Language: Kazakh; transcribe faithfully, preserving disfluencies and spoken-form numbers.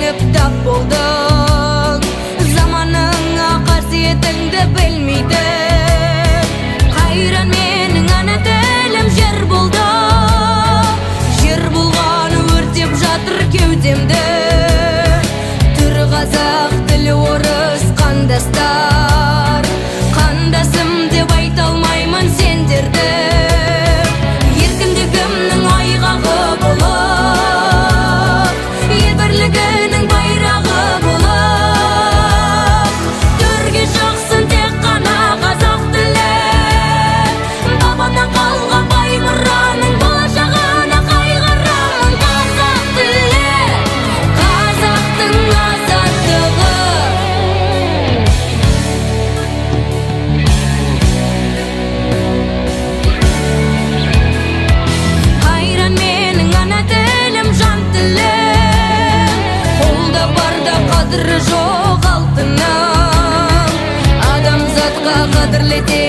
жеңіп тап болдың. Заманыңа қасиетіңді білмейді. Қайран менің ана тілім жер болды. Жер болғаны өртеп жатыр кеудемді. Түрі қазақ, тілі орыс қандастар. Қандасым деп айта алмаймын сендерді. Еркіндігімнің айғағы болып, ел бірлігінің байрағы болып. Төрге шықсын тек қана қазақ тілі, бабадан қалған бай мұраның болашағына қайғырамын. Қазақ тілі, қазақтың азаттығы. Қайран менің ана тілім, жан тілім, қолда барда қадірі жоқ алтыным. Адамзатқа қадірлете